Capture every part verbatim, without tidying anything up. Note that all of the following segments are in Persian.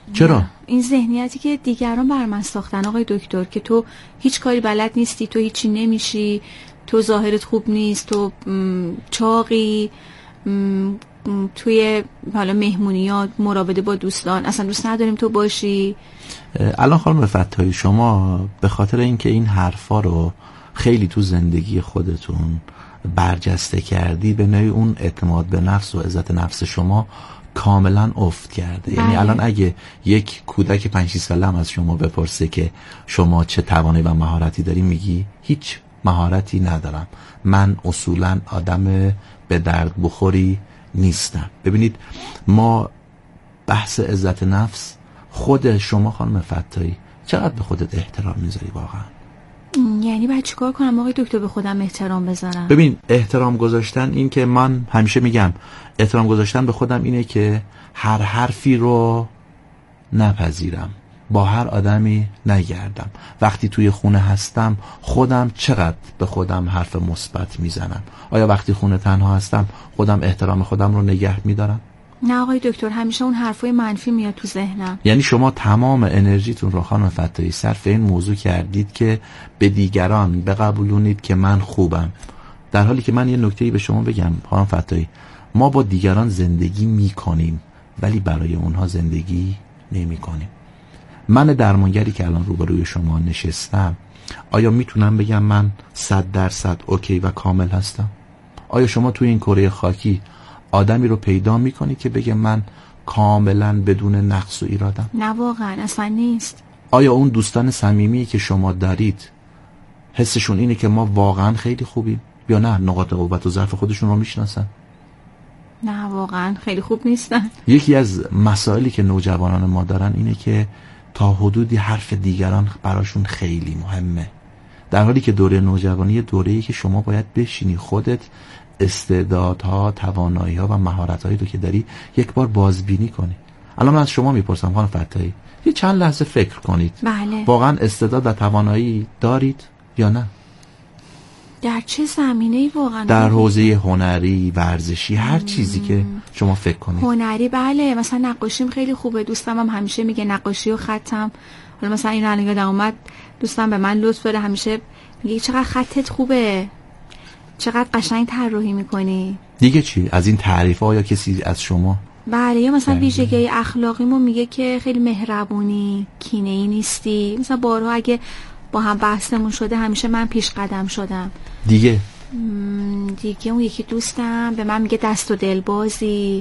چرا؟ این ذهنیتی که دیگران بر من ساختن آقای دکتر، که تو هیچ کاری بلد نیستی، تو هیچی نمیشی، تو ظاهرت خوب نیست، تو چاقی، توی حالا مهمونیات، مراوده با دوستان اصلا دوست نداریم تو باشی. الان خانم فتاحی شما به خاطر اینکه این حرفا رو خیلی تو زندگی خودتون برجسته کردی، به نوعی اون اعتماد به نفس و عزت نفس شما کاملا افت کرده. بله. یعنی الان اگه یک کودک پنج شش ساله هم از شما بپرسه که شما چه توانایی و مهارتی داری، میگی هیچ مهارتی ندارم، من اصولا آدم به درد بخوری نیستم. ببینید ما بحث عزت نفس، خود شما خانم فتاحی چقدر به خودت احترام میذاری واقعا؟ یعنی باید چیکار کنم آقای دکتر به خودم احترام بذارم؟ ببین احترام گذاشتن، این که من همیشه میگم احترام گذاشتن به خودم اینه که هر حرفی رو نپذیرم، با هر آدمی نگردم، وقتی توی خونه هستم خودم چقدر به خودم حرف مثبت میزنم. آیا وقتی خونه تنها هستم خودم احترام خودم رو نگه میدارم؟ نه آقای دکتر، همیشه اون حرفای منفی میاد تو ذهنم. یعنی شما تمام انرژیتون رو خانم فتاحی صرف این موضوع کردید که به دیگران بقبولونید که من خوبم، در حالی که من یه نکته‌ای به شما بگم خانم فتاحی، ما با دیگران زندگی میکنیم ولی برای اونها زندگی نمیکنیم. من درمانگری که الان روبروی شما نشستم، آیا میتونم بگم من صد درصد اوکی و کامل هستم؟ آیا شما توی این کره خاکی آدمی رو پیدا میکنی که بگه من کاملا بدون نقص و ایرادم؟ نه واقعا اصلا نیست. آیا اون دوستان صمیمی که شما دارید حسشون اینه که ما واقعا خیلی خوبیم، یا نه نقاط قوت و ضعف خودشون رو میشناسن؟ نه واقعا خیلی خوب نیستن. یکی از مسائلی که نوجوانان ما دارن اینه که تا حدودی حرف دیگران براشون خیلی مهمه، در حالی که دوره نوجوانی دوره‌ای که شما باید بشینی خودت استعدادها، توانایی‌ها و مهارت‌هایی رو که داری یک بار بازبینی کنی. الان من از شما میپرسم خانم فتاحی، یه چند لحظه فکر کنید. بله. واقعا استعداد و توانایی دارید یا نه؟ در چه زمینه‌ای واقعا؟ در حوزه هنری، ورزشی، هر چیزی که شما فکر کنید. هنری بله، مثلا نقاشیم خیلی خوبه، دوستم هم همیشه میگه نقاشی و خطم، حالا مثلا این الان یادم اومد دوستم به من لطف داره، همیشه میگه چقدر خطت خوبه، چقدر قشنگ طراحی میکنی. دیگه چی از این تعریف‌ها یا کسی از شما؟ بله، یا مثلا ویژگی اخلاقیمو میگه که خیلی مهربونی، کینه‌ای نیستی. مثلا بارها اگه با هم بحثمون شده همیشه من پیش قدم شدم. دیگه دیگه اون یکی دوستم به من میگه دست و دلبازی،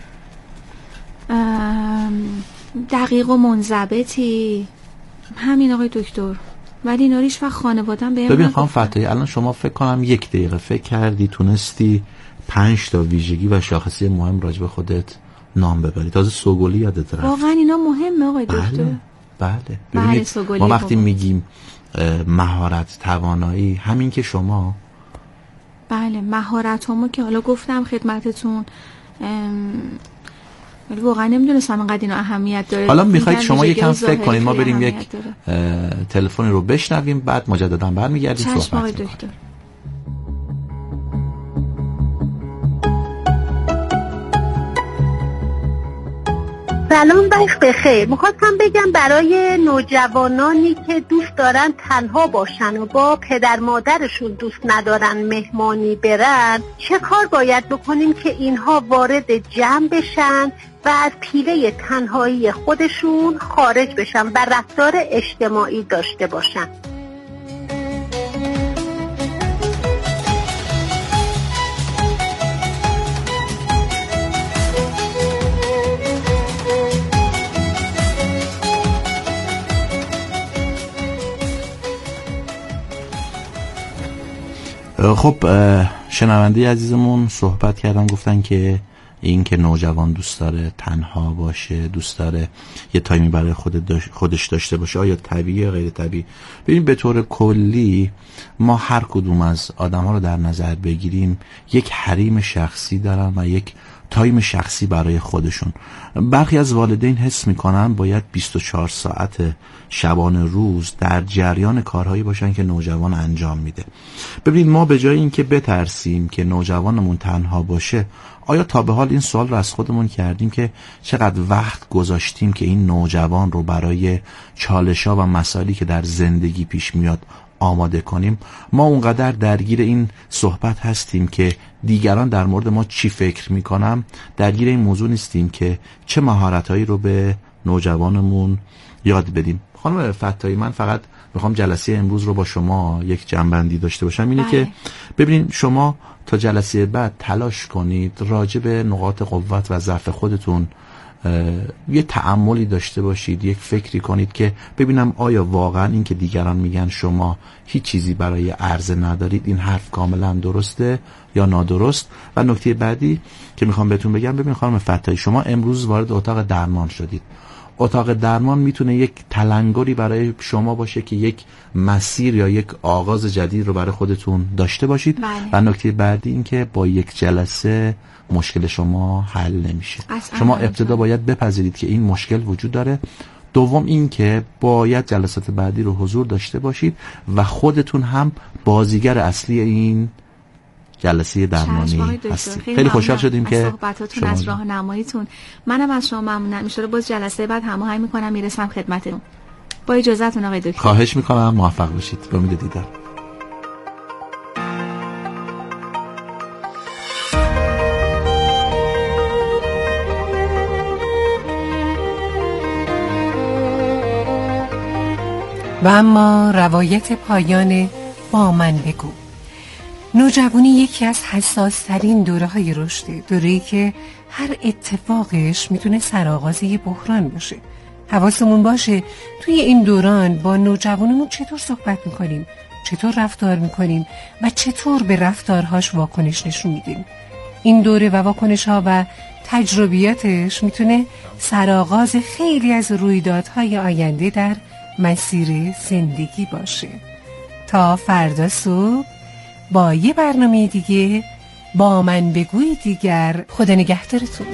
دقیق و منضبطی. همین آقای دکتر. ولی اینا ریش و خانواده‌ام بهم ببین خانم فتاحی، الان شما فکر کنم یک دقیقه فکر کردی تونستی پنج تا ویژگی و شاخصه مهم راجع به خودت نام ببری. تازه سوگلی یادت رفت. واقعا اینا مهمه آقای دکتر. بله بله. ببینید بله، ما وقتی بابا. میگیم مهارت، توانایی، همین که شما بله مهارتامو که حالا گفتم خدمتتون، ولی واقعا نمیدونستم اینقدر اینا اهمیت داره. حالا میخواید شما یکم فکر کنید، ما بریم یک تلفنی رو بشنویم، بعد مجددا برمیگردیم صحبت دکتر. سلام، وقت بخیر. میخواستم بگم برای نوجوانانی که دوست دارن تنها باشن و با پدر مادرشون دوست ندارن مهمانی برن، چه کار باید بکنیم که اینها وارد جمع بشن و از پیله تنهایی خودشون خارج بشن و رفتار اجتماعی داشته باشن؟ خب شنونده عزیزمون صحبت کردن، گفتن که این که نوجوان دوست داره تنها باشه، دوست داره یه تایمی برای خودش داشته باشه، آیا طبیعیه غیر طبیعی؟ ببین به طور کلی ما هر کدوم از آدم ها رو در نظر بگیریم یک حریم شخصی دارن و یک تایم شخصی برای خودشون. برخی از والدین حس میکنن باید بیست و چهار ساعت شبانه روز در جریان کارهایی باشن که نوجوان انجام میده. ببینید ما به جای اینکه بترسیم که نوجوانمون تنها باشه، آیا تا به حال این سوال رو از خودمون کردیم که چقدر وقت گذاشتیم که این نوجوان رو برای چالش‌ها و مسائلی که در زندگی پیش میاد آماده کنیم؟ ما اونقدر درگیر این صحبت هستیم که دیگران در مورد ما چی فکر میکنم درگیر این موضوع نیستیم که چه مهارتایی رو به نوجوانمون یاد بدیم. خانم فتاحی، من فقط میخوام جلسه امروز رو با شما یک جنبندی داشته باشم، اینه که ببینید شما تا جلسه بعد تلاش کنید راجع به نقاط قوت و ضعف خودتون یه تأملی داشته باشید، یک فکری کنید که ببینم آیا واقعا این که دیگران میگن شما هیچ چیزی برای عرضه ندارید، این حرف کاملا درسته یا نادرست. و نکته بعدی که میخوام بهتون بگم، ببین خانم فتاحی، شما امروز وارد اتاق درمان شدید. اتاق درمان میتونه یک تلنگری برای شما باشه که یک مسیر یا یک آغاز جدید رو برای خودتون داشته باشید. بله. و نکته بعدی این که با یک جلسه مشکل شما حل نمیشه. شما ابتدا باید بپذیرید که این مشکل وجود داره. دوم این که باید جلسات بعدی رو حضور داشته باشید و خودتون هم بازیگر اصلی این جلسه درمانی هستید. خیلی, خیلی خوشحال شدیم که صحبتاتون از راهنماییتون. منم از شما ممنونم. ان باز جلسه بعد هماهنگ میکنم میرسم خدمتتون. با اجازهتون آقای دکتر. خواهش میکنم، موفق باشید. به امید دیدار. و اما روایت پایان با من بگو. نوجوانی یکی از حساس ترین دوره های رشده، دوره‌ای که هر اتفاقش میتونه سرآغاز یه بحران باشه. حواسمون باشه توی این دوران با نوجوانمون چطور صحبت میکنیم، چطور رفتار میکنیم و چطور به رفتارهاش واکنش نشون میدیم. این دوره و واکنش‌ها و تجربیاتش میتونه سرآغاز خیلی از رویدادهای آینده در مسیر زندگی باشه. تا فردا صبح با یه برنامه دیگه با من بگوی دیگر. خدا نگهدارتون.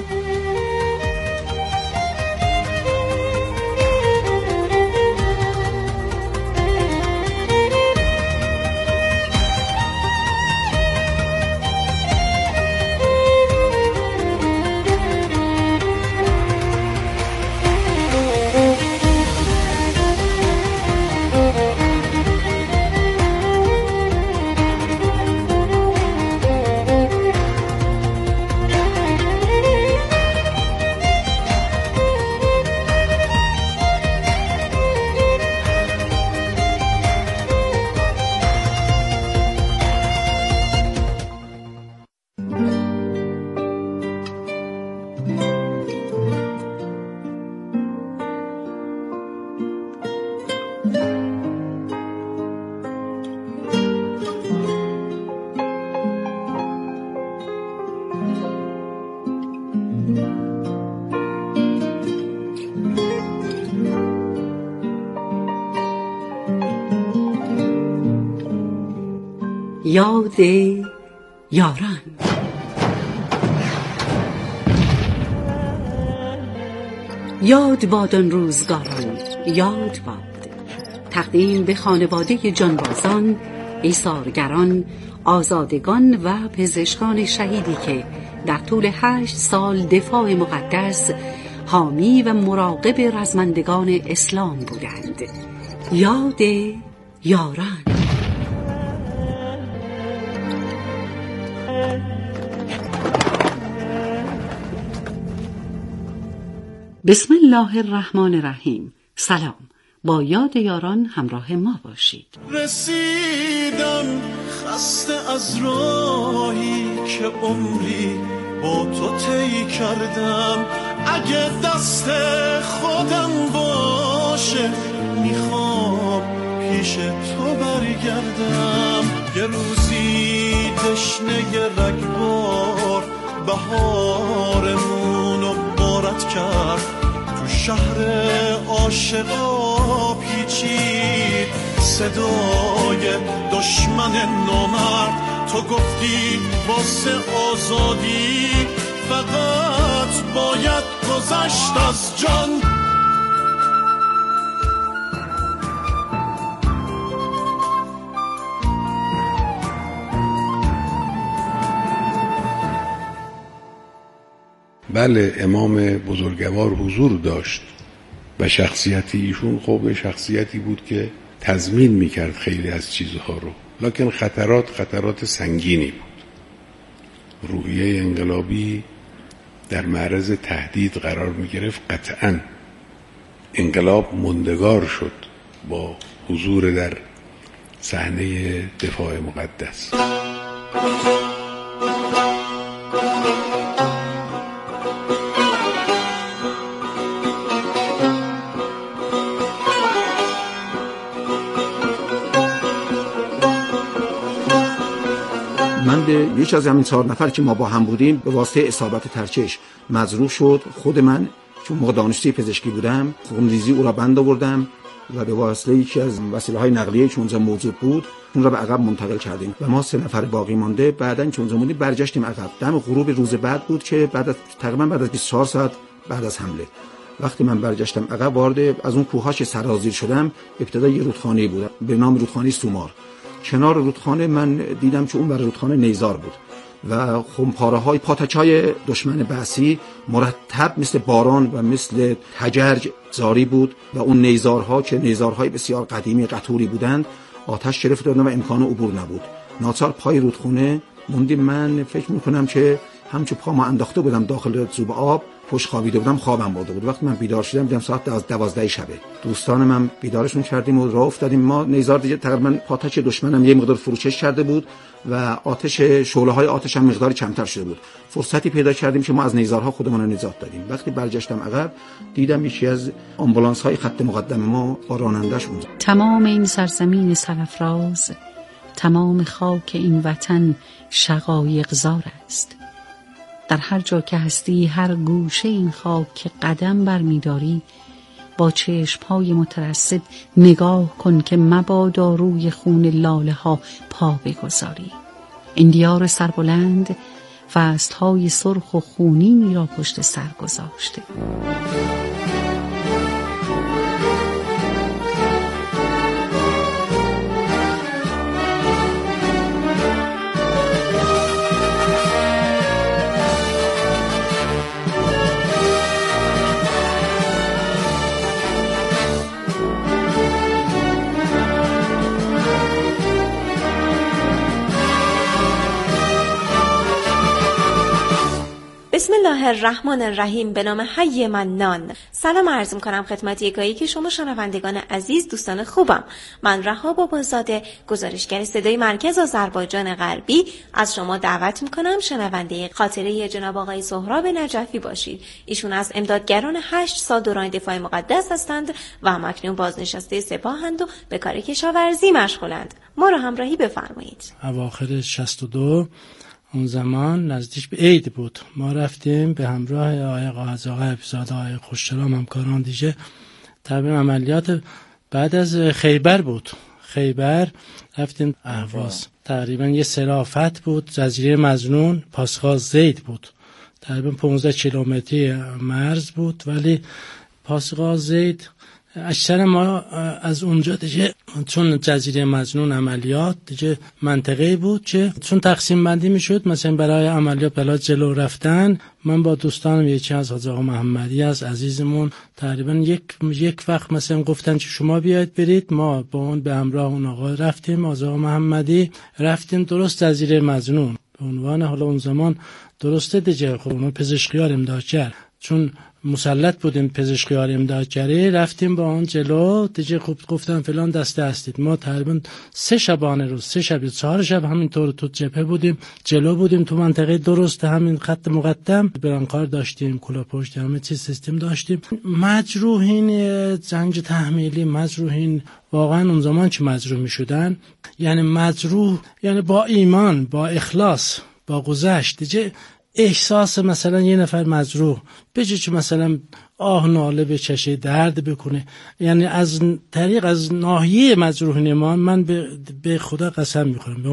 یاد یاران. یاد باد آن روزگاران، یاد باد. تقدیم به خانواده جانبازان، ایثارگران، آزادگان و پزشکان شهیدی که در طول هشت سال دفاع مقدس، حامی و مراقب رزمندگان اسلام بودند. یاد یاران. بسم الله الرحمن الرحیم. سلام. با یاد یاران همراه ما باشید. رسیدم خسته از راهی که عمری با تو طی کردم. اگه دست خودم باشه میخوام پیش تو برگردم. یه روزی تشنه رگبار بهارمون رو غارت کرد. تو شهر عاشقا پیچید صدای دشمن نامرد. تو گفتی واسه آزادی فقط باید گذشت از جان. بله، امام بزرگوار حضور داشت و شخصیتی ایشون خب شخصیتی بود که تضمین میکرد خیلی از چیزها رو، لکن خطرات خطرات سنگینی بود. روحیه انقلابی در معرض تهدید قرار میگرفت. قطعاً انقلاب مندگار شد با حضور در صحنه دفاع مقدس. من به یک از همین چهار نفر که ما با هم بودیم به واسطه اصابت ترچش مجروح شد. خود من چون موقع دانشجوی پزشکی بودم خونریزی او را بند آوردم و به واسطه یکی از وسیله‌های نقلیه که اونجا موجود بود اون را به عقب منتقل کردیم و ما سه نفر باقی مانده بعداً چون زمانی برگشتیم عقب. دم غروب روز بعد بود که بعد از تقریبا بعد از بیست و چهار ساعت بعد از حمله وقتی من برگشتم عقب وارد از اون کوه‌هاش سرازیر شدم، ابتدا یه رودخانه بود به نام رودخانه سومار. کنار رودخانه من دیدم که اون بر رودخانه نیزار بود و خمپاره‌های پاتچای دشمن بعثی مرتب مثل باران و مثل تجرج جاری بود و اون نیزارها که نیزارهای بسیار قدیمی قطوری بودند آتش گرفت و امکان عبور نبود. ناچار پای رودخانه موندیم. من فکر میکنم که همچون پامو انداخته بودم داخل جوب آب، پشت خوابیده بودم، خوابم برده بود. وقتی من بیدار شدم دیدم ساعت دوازده شبه. دوستان من بیدارشون کردیم و راه افتادیم. ما نیزار دیگه تقریبا پاتچ دشمنم یه مقدار فروکش کرده بود و آتش شعله‌های آتش هم مقدار کمتر شده بود. فرصتی پیدا کردیم که ما از نیزارها خودمون رو نجات دادیم. وقتی برگشتم عقب دیدم یکی از آمبولانس‌های خط مقدم ما با راننده‌اش اونجا. تمام این سرزمین سرافراز، تمام خاک این وطن شقایق زار است. در هر جا که هستی، هر گوشه این خاک که قدم برمی‌داری، با چشم‌های مترصد نگاه کن که مبادا روی خون لاله ها پا بگذاری. این دیار سربلند فصل‌های سرخ و خونینی را پشت سر گذاشته. بسم الله الرحمن الرحیم. به نام حی منان. سلام عرض می‌کنم خدمت یکایی که شما شنوندگان عزیز، دوستان خوبم. من رها بابازاده، گزارشگر صدای مرکز آذربایجان غربی، از شما دعوت می‌کنم شنونده خاطره جناب آقای سهراب نجفی باشید. ایشون از امدادگران هشت سال دوران دفاع مقدس هستند و همکنون بازنشسته سپاهند و به کار کشاورزی مشغولند. ما را همراهی بفرمایید. اواخر شصت و دو اون زمان نزدیک به عید بود. ما رفتیم به همراه آقای قاضی آقای حفیظ‌زاده، آقای خوش‌چرام، همکاران دیگه. تقریبا عملیات بعد از خیبر بود. خیبر رفتیم اهواز. تقریبا یه صرافت بود، جزیره مظنون، پاسگاه زید بود. تقریبا پانزده کیلومتری مرز بود، ولی پاسگاه زید اکثر ما از اونجا دیگه چون جزیره مظنون عملیات دیگه منطقه‌ای بود که چون تقسیم بندی میشد، مثلا برای عملیات برای جلو رفتن من با دوستانم یکی از حاج آقا محمدی از عزیزمون تقریبا یک یک وقت مثلا گفتن که شما بیاید برید، ما با اون به همراه اون آقا رفتیم، حاج آقا محمدی رفتیم درست جزیره مظنون به عنوان حالا اون زمان درسته دیگه خب اون پزشکیار امداد کرد، چون مسلط بودیم پزشکیار امداد کرده، رفتیم با اون جلو دیگه خوب گفتن فلان دسته هستید. ما تقریبا سه شبانه روز سه شب چهار شب همینطور تو جبهه بودیم، جلو بودیم تو منطقه درست همین خط مقدم، برانکار داشتیم، کلا پشت، همه چیز سیستم داشتیم. مجروحین جنگ تحمیلی، مجروحین واقعا اون زمان چه مجروح می شدن، یعنی مجروح یعنی با ایمان، با اخلاص، با گذشت دیگه احساس مثلا یه نفر مجروح بجه که مثلا آه ناله بچشه، درد بکنه، یعنی از طریق از ناحیه مجروح نمان من به, به خدا قسم میخورم، به اون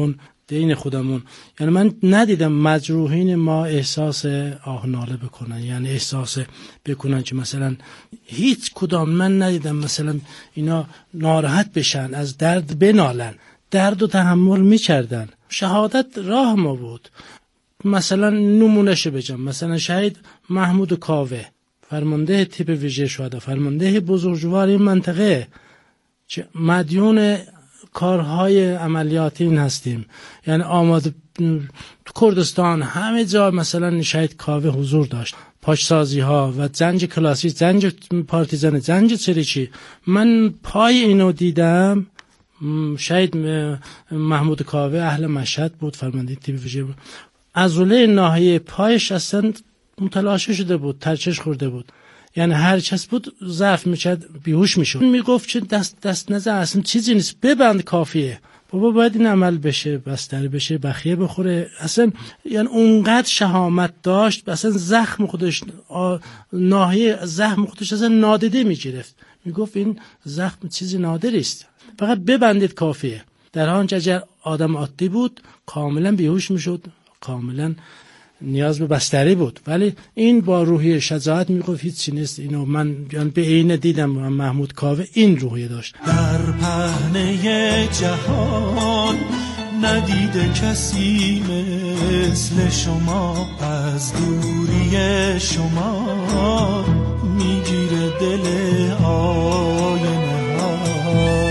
دین خودمون. یعنی من ندیدم مجروحین ما احساس آه ناله بکنن، یعنی احساس بکنن که مثلا هیچ کدام من ندیدم مثلا اینا ناراحت بشن، از درد بنالن، درد و تحمل میکردن. شهادت راه ما بود. مثلا نمونهش بگم، مثلا شهید محمود کاوه، فرمانده تیپ ویژه شهدا، فرمانده بزرگوار این منطقه، که مدیون کارهای عملیاتی این هستیم. یعنی آماده تو کردستان همه جا مثلا شهید کاوه حضور داشت، پاشسازی ها و زنج کلاسیک، زنج پارتیزان، زنج چریکی. من پای اینو دیدم. شهید محمود کاوه اهل مشهد بود، فرمانده تیپ ویژه بود. عضله ناحیه پایش اصلا متلاشی شده بود، ترچش خورده بود. یعنی هر کس بود ضعف میشد، بیهوش میشد. میگفت که دست دست نزن، اصلا چیزی نیست، ببند کافیه. بابا باید این عمل بشه، بستری بشه، بخیه بخوره. اصلا یعنی اونقدر شهامت داشت، اصلا زخم خودش، ناحیه زخم خودش اصلا نادیده میگرفت. میگفت این زخم چیزی نادری است، فقط ببندید کافیه. در حال اگر آدم عادی بود کاملا بیهوش میشد، کاملا نیاز به بستری بود. ولی این با روحیه شجاعت میگفت هیچ چیزی نیست. اینو من یعنی به عینه دیدم. محمود کاوه این روحیه داشت. در پهنه جهان ندیده کسی مثل شما، از دوری شما میگیره دل آینه ها.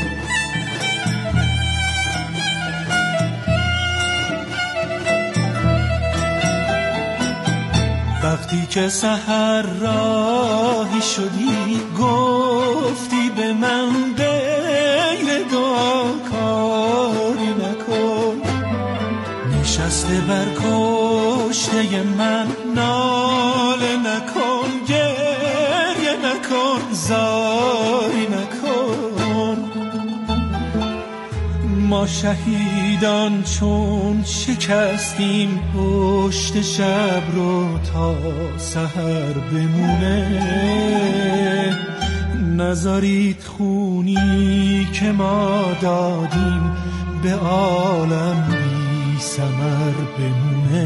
وقتی که سحر راهی شدی گفتی به من غیر دعا کاری نکن، نشسته بر کشته من ناله نکن، گریه نکن، زاری نکن. ما شهیدان چون شکستیم پشت شب رو تا سحر بمونه، نذارید خونی که ما دادیم به عالم بی ثمر بمونه.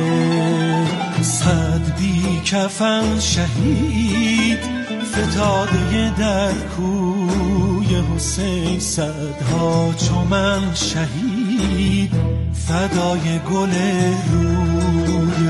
صد بی کفن شهید فتاده در کوی حسین، صدها چو من شهید فدای گل روی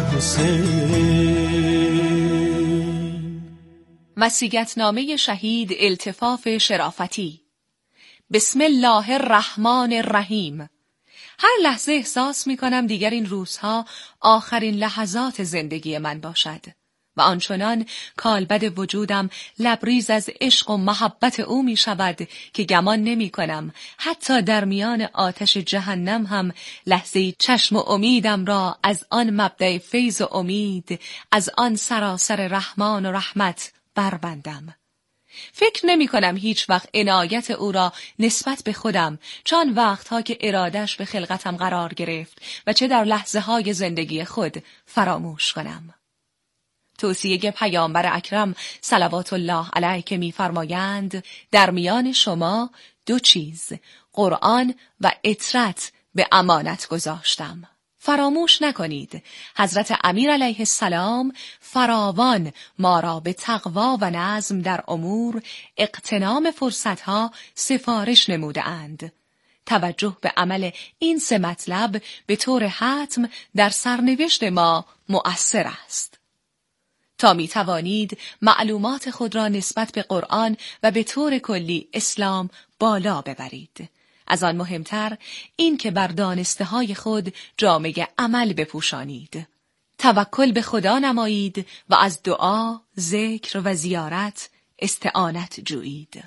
حسین. وصیت‌نامه شهید التفاف شرافتی. بسم الله الرحمن الرحیم. هر لحظه احساس می کنم دیگر این روزها آخرین لحظات زندگی من باشد و آنچنان کالبد وجودم لبریز از عشق و محبت او می شود که گمان نمی کنم حتی در میان آتش جهنم هم لحظه چشم و امیدم را از آن مبدأ فیض و امید، از آن سراسر رحمان و رحمت بربندم. فکر نمی کنم هیچ وقت عنایت او را نسبت به خودم، چون وقتها که ارادش به خلقتم قرار گرفت و چه در لحظه های زندگی خود فراموش کنم. توصیه پیامبر اکرم صلوات الله علیه که می‌فرمایند در میان شما دو چیز، قرآن و اطرت، به امانت گذاشتم. فراموش نکنید حضرت امیر علیه السلام فراوان ما را به تقوا و نظم در امور، اغتنام فرصتها سفارش نموده اند. توجه به عمل این سه مطلب به طور حتم در سرنوشت ما مؤثر است. تا می توانید معلومات خود را نسبت به قرآن و به طور کلی اسلام بالا ببرید. از آن مهمتر این که بر دانسته های خود جامه عمل بپوشانید. توکل به خدا نمایید و از دعا، ذکر و زیارت استعانت جویید.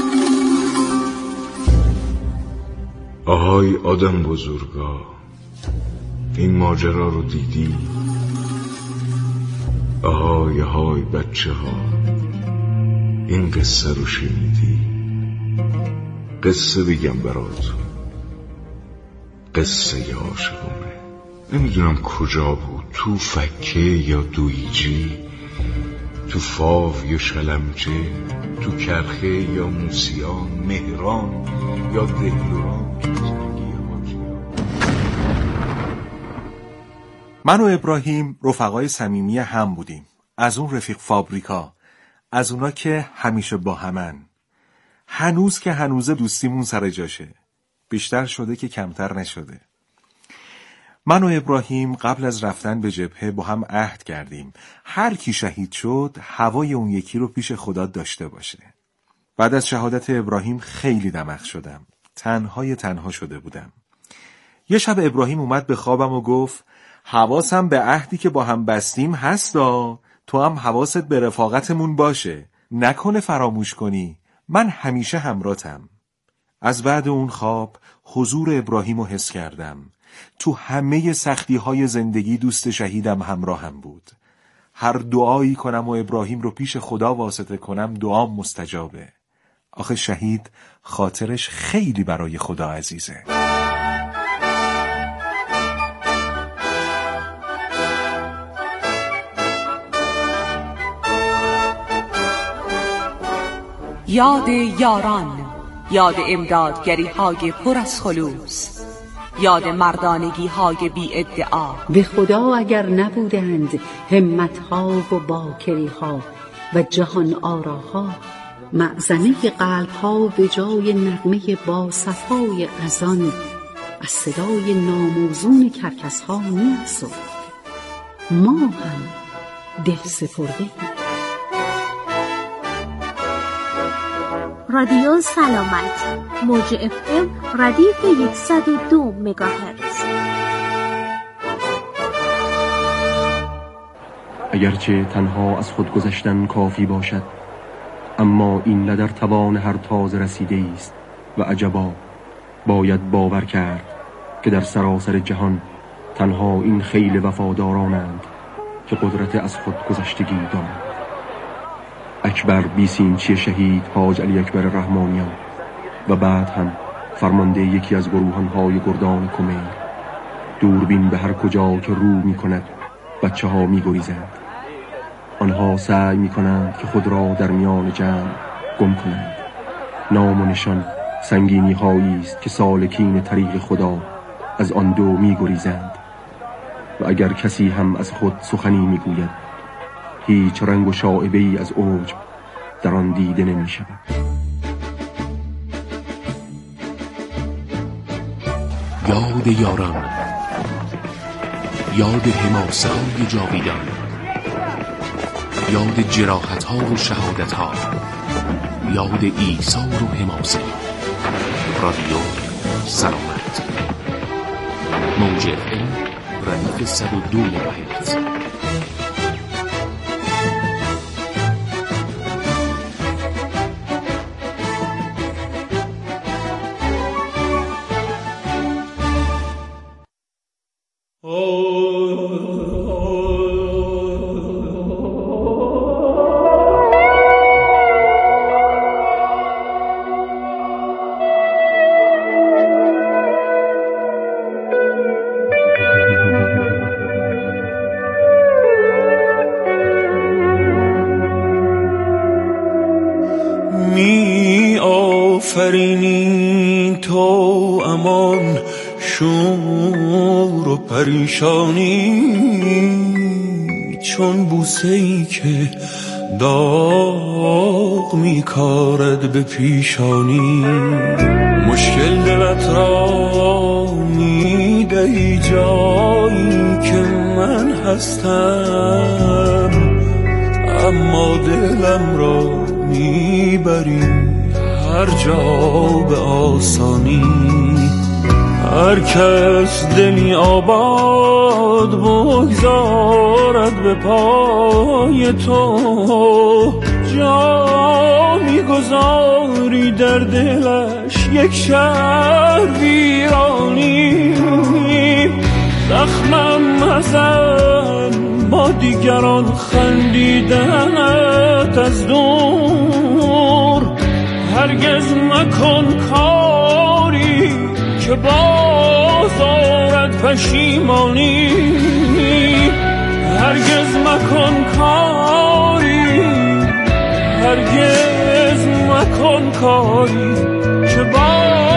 آهای آدم بزرگا، این ماجرا رو دیدی؟ آهای آهای بچه ها، این قصه رو شنیدی؟ قصه بگم براتون، قصه عاشقونه. نمیدونم کجا بود، تو فکه یا دویجی، تو فاو یا شلمچه، تو کرخه یا موسیان، مهران یا دهلوران. من و ابراهیم رفقای صمیمی هم بودیم. از اون رفیق فابریکا، از اونا که همیشه با همن. هنوز که هنوزه دوستیمون سر جاشه. بیشتر شده که کمتر نشده. من و ابراهیم قبل از رفتن به جبهه با هم عهد کردیم هر کی شهید شد هوای اون یکی رو پیش خدا داشته باشه. بعد از شهادت ابراهیم خیلی دمخ شدم. تنهای تنها شده بودم. یه شب ابراهیم اومد به خوابم و گفت حواسم به عهدی که با هم بستیم هستا، تو هم حواست به رفاقتمون باشه، نکنه فراموش کنی، من همیشه همراهتم. از بعد اون خواب حضور ابراهیم رو حس کردم. تو همه سختی های زندگی دوست شهیدم همراهم بود. هر دعایی کنم و ابراهیم رو پیش خدا واسطه کنم دعام مستجابه. آخه شهید خاطرش خیلی برای خدا عزیزه. یاد یاران، یاد امدادگری های پر از خلوص، یاد مردانگی های بی ادعا. به خدا اگر نبودند همت ها و باکری ها و جهان آراها، معزنه قلب ها به جای نغمه با صفای اذان از صدای ناموزون کرکس ها می افزود. ما هم دل سپرده. رادیو سلامت، موج اف ام ردیف صد و دو مگاهرتز. اگرچه تنها از خود گذشتن کافی باشد، اما این نه در توان هر تازه رسیده است و عجبا باید باور کرد که در سراسر جهان تنها این خیل وفادارانند که قدرت از خود گذشتگی دارند. اکبر بیسینچی شهید حاج علی اکبر رحمانیان و بعد هم فرمانده یکی از گروهانهای گردان کمیل، دوربین به هر کجا که رو می کند بچه ها می گریزند. آنها سعی می کنند که خود را در میان جمع گم کنند. نام و نشان سنگینی هایی است که سالکین طریق خدا از آن دو می گریزند و اگر کسی هم از خود سخنی می گوید هیچ رنگ و شائبه‌ای از عجب در آن دیده نمی شود. یاد یاران، یاد حماسه های جاویدان، یاد جراحت ها و شهادت ها، یاد ایثار و حماسه. رادیو سلامت، موج اف ام ردیف صد و دو مگاهرتز. می آفرینی تو امان شور و پریشانی، چون بوسه‌ای که داغ می کارد به پیشانی. مشکل دلت را می دهی جایی که من هستم، اما دلم را میبری هر جا به آسانی. هر کس دلی آباد بگذارد به پای تو، جا میگذاری در دلش یک شهر ویرانی. زخمم مزن با دیگران خندیدنت از دور، هرگز مکن کاری که باز آرد پشیمانی. هرگز مکن کاری، هرگز مکن کاری که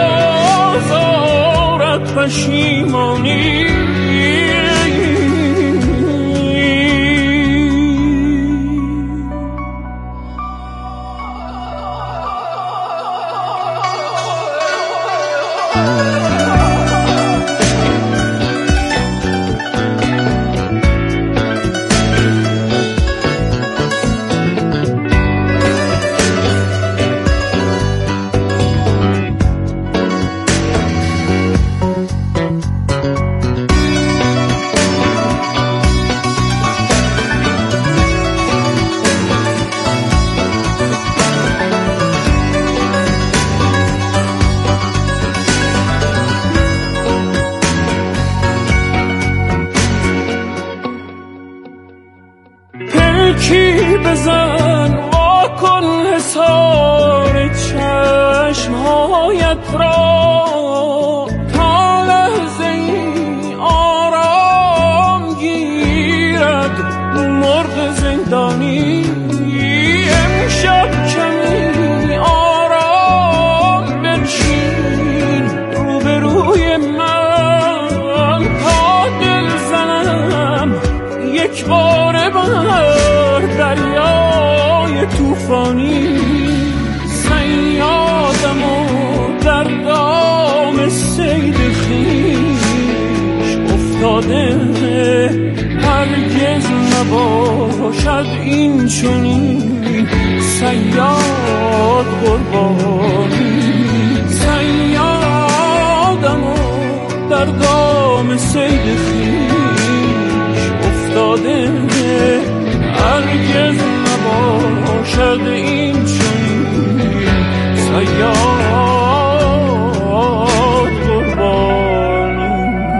باز آرد پشیمانی. پلکی بزن واکن حصار چشمهایت را تا لحظه ای آرام گیرد مرغ زندانی. امشب کمی آرام بنشین روبروی من تا دل زنم یک بار بر دریای توفانی. صیادم و در دام صید خویش افتاده، هرگز نباشد این چنین صیاد قربانی. صیادم و در دام صید خویش افتاده، هرگز نباشد این چنین صیاد قربانی.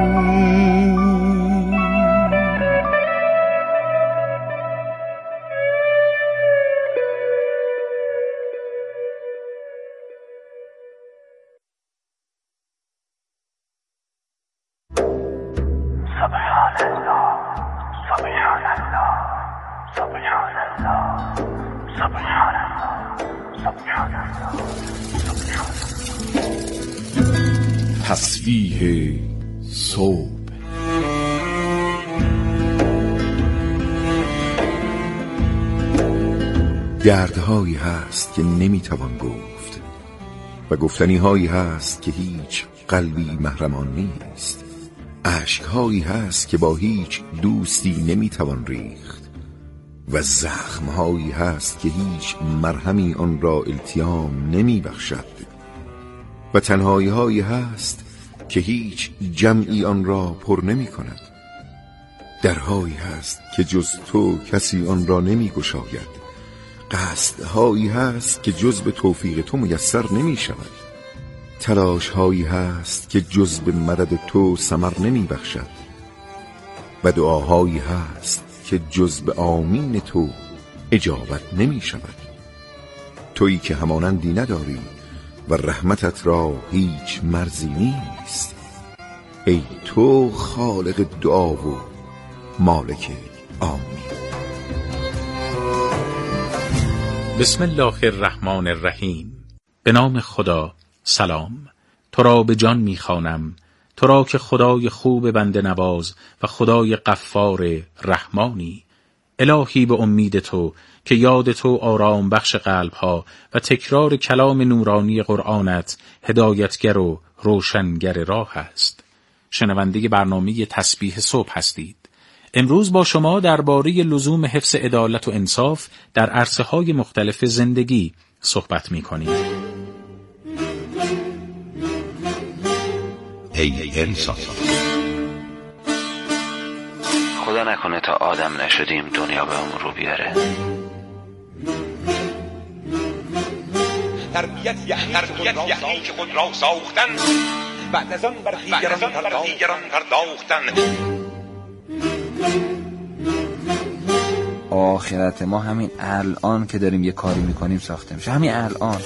سبحان الله سبحان الله سبحان الله سبحان الله سبحان الله سبحان الله. تسبیح صبح. دردهایی هست که نمیتوان گفت و گفتنی هایی هست که هیچ قلبی محرمان نیست. اشکهایی هست که با هیچ دوستی نمیتوان ریخت و زخمهایی هست که هیچ مرهمی آن را التیام نمیبخشد و تنهایی هایی هست که هیچ جمعی آن را پر نمی کند. درهایی هست که جز تو کسی آن را نمی گشاید. قصدهایی هست که جز به توفیق تو میسر نمی شود. تلاش هایی هست که جز به مدد تو ثمر نمی بخشد و دعاهایی هست که جز به آمین تو اجابت نمی شود. تویی که همانندی نداری و رحمتت را هیچ مرزی نیست. ای تو خالق دعا و مالک آمین. بسم الله الرحمن الرحیم. به نام خدا. سلام. تو را به جان میخوانم، تو را که خدای خوب بنده نواز و خدای غفار رحمانی. الهی به امید تو که یاد تو آرام بخش قلب ها و تکرار کلام نورانی قرآنت هدایتگر و روشنگر راه است. شنونده برنامه تسبیح صبح هستید. امروز با شما درباره لزوم حفظ عدالت و انصاف در عرصه های مختلف زندگی صحبت می کنیم. ای انسان، خدا نکنه تا آدم نشدیم دنیا به همون رو بیاره. تربیت یعنی که خود را ساختن، بعد از آن بر دیگران پرداختن. آخرت ما همین الان که داریم یه کاری میکنیم ساخته میشه. همین الان.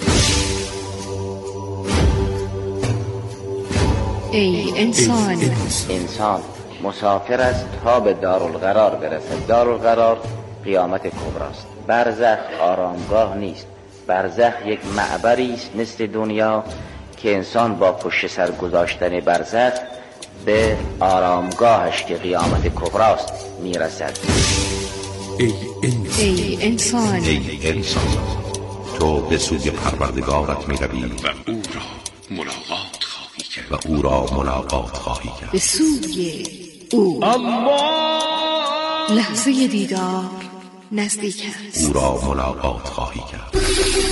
ای انسان، انسان مسافر است تا به دارالقرار برسد. دارالقرار قیامت کبراست. برزخ آرامگاه نیست. برزخ یک معبری است مثل دنیا که انسان با پشت سر گذاشتن برزخ به آرامگاهش که قیامت کبراست میرسد. ای انسان، ای انسان، ای انسان، تو به سوی پروردگارت میروی و او را ملاقات خواهی. کرد و او را ملاقات خواهی کرد. به سوی او لحظه دیدار نزدیک است. او را ملاقات خواهی کرد.